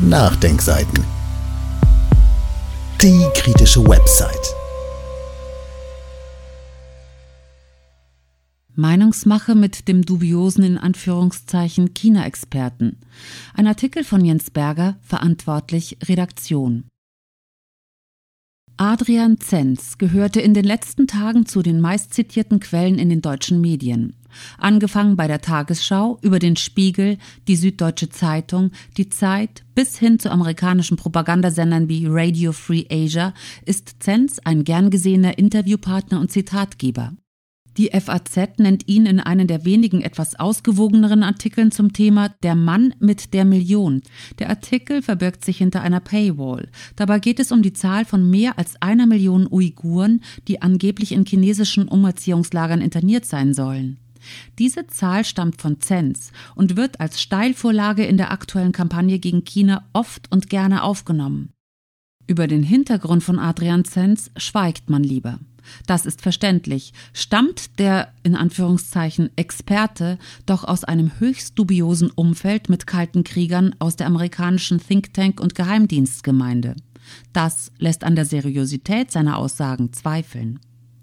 Nachdenkseiten. Die kritische Website. Meinungsmache mit dem dubiosen in Anführungszeichen China-Experten. Ein Artikel von Jens Berger, verantwortlich Redaktion. Adrian Zenz gehörte in den letzten Tagen zu den meistzitierten Quellen in den deutschen Medien. Angefangen bei der Tagesschau, über den Spiegel, die Süddeutsche Zeitung, die Zeit bis hin zu amerikanischen Propagandasendern wie Radio Free Asia ist Zenz ein gern gesehener Interviewpartner und Zitatgeber. Die FAZ nennt ihn in einem der wenigen etwas ausgewogeneren Artikeln zum Thema »Der Mann mit der Million«. Der Artikel verbirgt sich hinter einer Paywall. Dabei geht es um die Zahl von mehr als 1 Million Uiguren, die angeblich in chinesischen Umerziehungslagern interniert sein sollen. Diese Zahl stammt von Zenz und wird als Steilvorlage in der aktuellen Kampagne gegen China oft und gerne aufgenommen. Über den Hintergrund von Adrian Zenz schweigt man lieber. Das ist verständlich. Stammt der, in Anführungszeichen, Experte doch aus einem höchst dubiosen Umfeld mit kalten Kriegern aus der amerikanischen Think-Tank- und Geheimdienstgemeinde. Das lässt an der Seriosität seiner Aussagen zweifeln.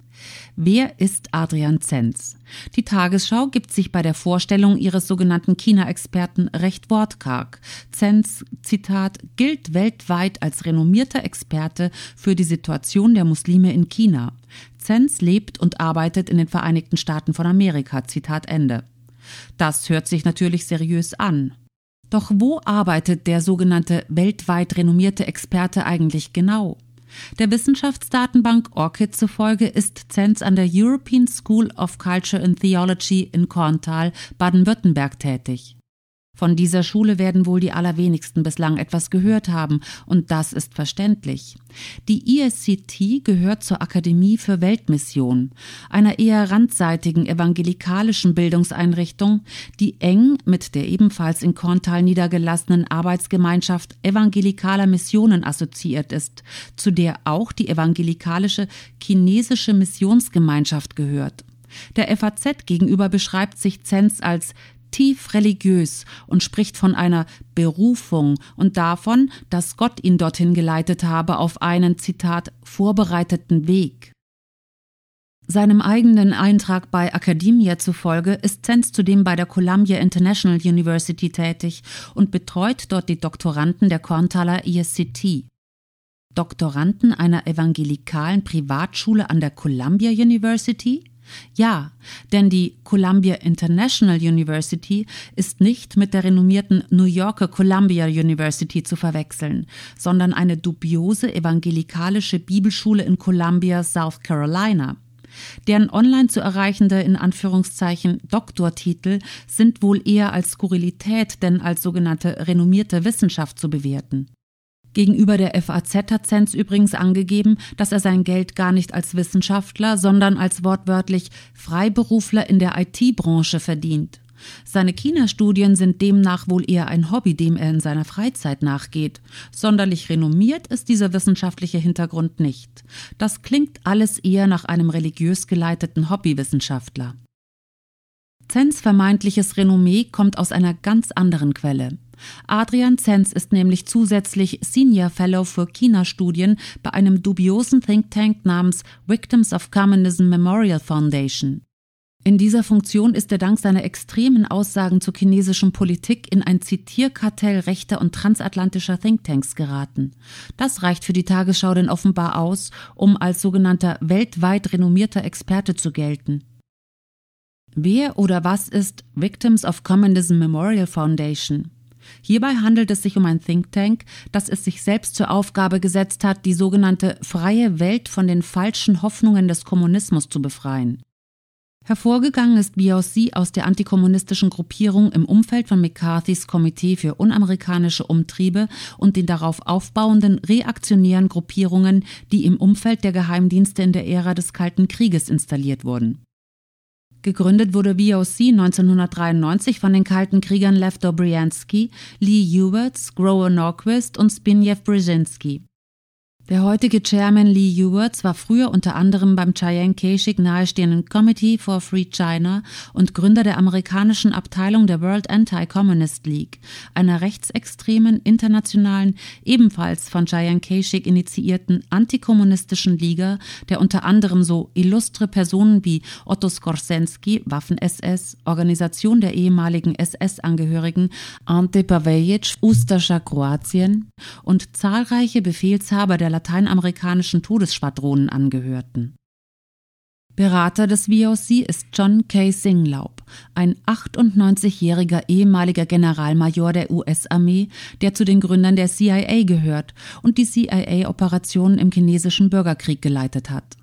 Wer ist Adrian Zenz? Die Tagesschau gibt sich bei der Vorstellung ihres sogenannten China-Experten recht wortkarg. Zenz, Zitat, gilt weltweit als renommierter Experte für die Situation der Muslime in China. Zenz lebt und arbeitet in den Vereinigten Staaten von Amerika, Zitat Ende. Das hört sich natürlich seriös an. Doch wo arbeitet der sogenannte weltweit renommierte Experte eigentlich genau? Der Wissenschaftsdatenbank ORCID zufolge ist Zenz an der European School of Culture and Theology in Korntal, Baden-Württemberg tätig. Von dieser Schule werden wohl die allerwenigsten bislang etwas gehört haben, und das ist verständlich. Die ESCT gehört zur Akademie für Weltmission, einer eher randseitigen evangelikalischen Bildungseinrichtung, die eng mit der ebenfalls in Korntal niedergelassenen Arbeitsgemeinschaft evangelikaler Missionen assoziiert ist, zu der auch die evangelikalische chinesische Missionsgemeinschaft gehört. Der FAZ gegenüber beschreibt sich Zenz als tief religiös und spricht von einer Berufung und davon, dass Gott ihn dorthin geleitet habe auf einen, Zitat, vorbereiteten Weg. Seinem eigenen Eintrag bei Academia zufolge ist Zenz zudem bei der Columbia International University tätig und betreut dort die Doktoranden der Korntaler ESCT. Doktoranden einer evangelikalen Privatschule an der Columbia University? Ja, denn die Columbia International University ist nicht mit der renommierten New Yorker Columbia University zu verwechseln, sondern eine dubiose evangelikalische Bibelschule in Columbia, South Carolina. Deren online zu erreichende, in Anführungszeichen, Doktortitel sind wohl eher als Skurrilität denn als sogenannte renommierte Wissenschaft zu bewerten. Gegenüber der FAZ hat Zenz übrigens angegeben, dass er sein Geld gar nicht als Wissenschaftler, sondern als wortwörtlich Freiberufler in der IT-Branche verdient. Seine China-Studien sind demnach wohl eher ein Hobby, dem er in seiner Freizeit nachgeht. Sonderlich renommiert ist dieser wissenschaftliche Hintergrund nicht. Das klingt alles eher nach einem religiös geleiteten Hobbywissenschaftler. Zenz' vermeintliches Renommee kommt aus einer ganz anderen Quelle. Adrian Zenz ist nämlich zusätzlich Senior Fellow für China-Studien bei einem dubiosen Think Tank namens Victims of Communism Memorial Foundation. In dieser Funktion ist er dank seiner extremen Aussagen zur chinesischen Politik in ein Zitierkartell rechter und transatlantischer Thinktanks geraten. Das reicht für die Tagesschau denn offenbar aus, um als sogenannter weltweit renommierter Experte zu gelten. Wer oder was ist Victims of Communism Memorial Foundation? Hierbei handelt es sich um ein Think Tank, das es sich selbst zur Aufgabe gesetzt hat, die sogenannte freie Welt von den falschen Hoffnungen des Kommunismus zu befreien. Hervorgegangen ist VOC aus der antikommunistischen Gruppierung im Umfeld von McCarthys Komitee für unamerikanische Umtriebe und den darauf aufbauenden reaktionären Gruppierungen, die im Umfeld der Geheimdienste in der Ära des Kalten Krieges installiert wurden. Gegründet wurde VOC 1993 von den kalten Kriegern Lev Dobryansky, Lee Huberts, Grover Norquist und Zbigniew Brzezinski. Der heutige Chairman Lee Ewerts war früher unter anderem beim Chiang Kai-shek nahestehenden Committee for Free China und Gründer der amerikanischen Abteilung der World Anti-Communist League, einer rechtsextremen, internationalen, ebenfalls von Chiang Kai-shek initiierten antikommunistischen Liga, der unter anderem so illustre Personen wie Otto Skorzeny, Waffen-SS, Organisation der ehemaligen SS-Angehörigen Ante Pavelic, Ustascha Kroatien und zahlreiche Befehlshaber der lateinamerikanischen Todesschwadronen angehörten. Berater des VOC ist John K. Singlaub, ein 98-jähriger ehemaliger Generalmajor der US-Armee, der zu den Gründern der CIA gehört und die CIA-Operationen im chinesischen Bürgerkrieg geleitet hat.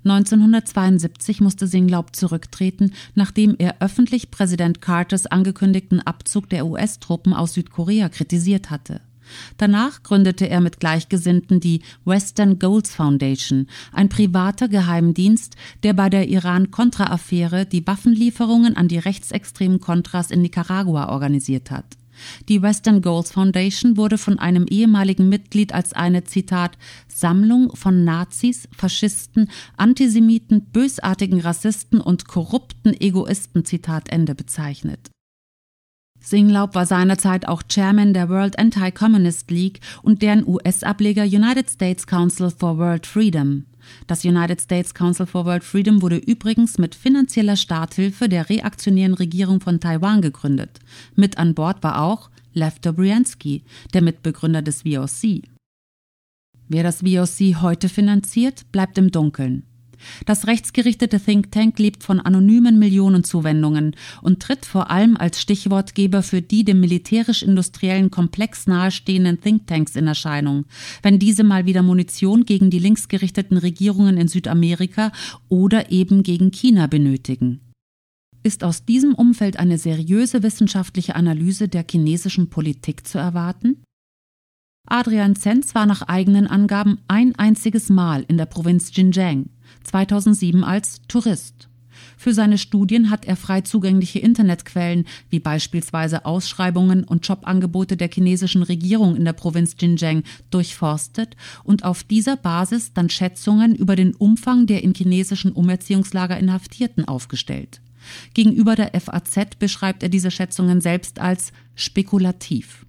1972 musste Singlaub zurücktreten, nachdem er öffentlich Präsident Carters angekündigten Abzug der US-Truppen aus Südkorea kritisiert hatte. Danach gründete er mit Gleichgesinnten die Western Goals Foundation, ein privater Geheimdienst, der bei der Iran-Contra-Affäre die Waffenlieferungen an die rechtsextremen Contras in Nicaragua organisiert hat. Die Western Goals Foundation wurde von einem ehemaligen Mitglied als eine, Zitat, Sammlung von Nazis, Faschisten, Antisemiten, bösartigen Rassisten und korrupten Egoisten, Zitat Ende, bezeichnet. Singlaub war seinerzeit auch Chairman der World Anti-Communist League und deren US-Ableger United States Council for World Freedom. Das United States Council for World Freedom wurde übrigens mit finanzieller Starthilfe der reaktionären Regierung von Taiwan gegründet. Mit an Bord war auch Lev Dobriansky, der Mitbegründer des VOC. Wer das VOC heute finanziert, bleibt im Dunkeln. Das rechtsgerichtete Think Tank lebt von anonymen Millionenzuwendungen und tritt vor allem als Stichwortgeber für die dem militärisch-industriellen Komplex nahestehenden Thinktanks in Erscheinung, wenn diese mal wieder Munition gegen die linksgerichteten Regierungen in Südamerika oder eben gegen China benötigen. Ist aus diesem Umfeld eine seriöse wissenschaftliche Analyse der chinesischen Politik zu erwarten? Adrian Zenz war nach eigenen Angaben ein einziges Mal in der Provinz Xinjiang, 2007 als Tourist. Für seine Studien hat er frei zugängliche Internetquellen, wie beispielsweise Ausschreibungen und Jobangebote der chinesischen Regierung in der Provinz Xinjiang, durchforstet und auf dieser Basis dann Schätzungen über den Umfang der in chinesischen Umerziehungslager Inhaftierten aufgestellt. Gegenüber der FAZ beschreibt er diese Schätzungen selbst als spekulativ.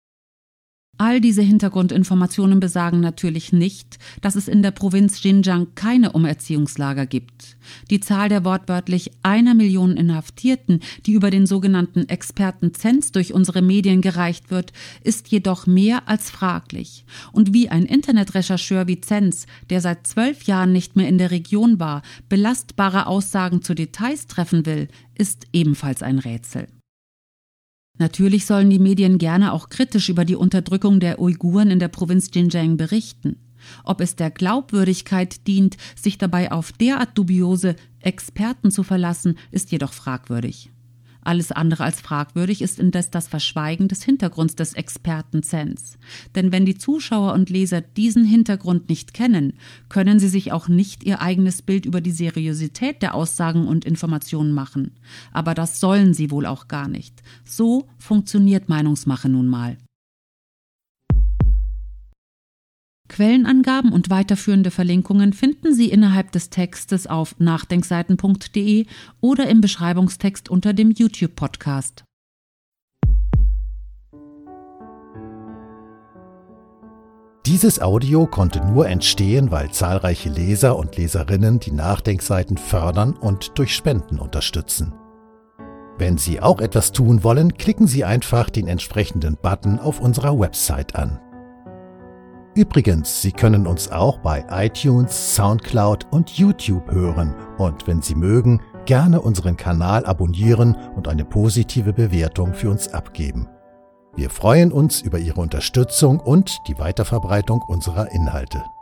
All diese Hintergrundinformationen besagen natürlich nicht, dass es in der Provinz Xinjiang keine Umerziehungslager gibt. Die Zahl der wortwörtlich 1 Million Inhaftierten, die über den sogenannten Experten Zenz durch unsere Medien gereicht wird, ist jedoch mehr als fraglich. Und wie ein Internetrechercheur wie Zenz, der seit 12 Jahren nicht mehr in der Region war, belastbare Aussagen zu Details treffen will, ist ebenfalls ein Rätsel. Natürlich sollen die Medien gerne auch kritisch über die Unterdrückung der Uiguren in der Provinz Xinjiang berichten. Ob es der Glaubwürdigkeit dient, sich dabei auf derart dubiose Experten zu verlassen, ist jedoch fragwürdig. Alles andere als fragwürdig ist indes das Verschweigen des Hintergrunds des Experten Zenz. Denn wenn die Zuschauer und Leser diesen Hintergrund nicht kennen, können sie sich auch nicht ihr eigenes Bild über die Seriosität der Aussagen und Informationen machen. Aber das sollen sie wohl auch gar nicht. So funktioniert Meinungsmache nun mal. Quellenangaben und weiterführende Verlinkungen finden Sie innerhalb des Textes auf nachdenkseiten.de oder im Beschreibungstext unter dem YouTube-Podcast. Dieses Audio konnte nur entstehen, weil zahlreiche Leser und Leserinnen die Nachdenkseiten fördern und durch Spenden unterstützen. Wenn Sie auch etwas tun wollen, klicken Sie einfach den entsprechenden Button auf unserer Website an. Übrigens, Sie können uns auch bei iTunes, Soundcloud und YouTube hören und wenn Sie mögen, gerne unseren Kanal abonnieren und eine positive Bewertung für uns abgeben. Wir freuen uns über Ihre Unterstützung und die Weiterverbreitung unserer Inhalte.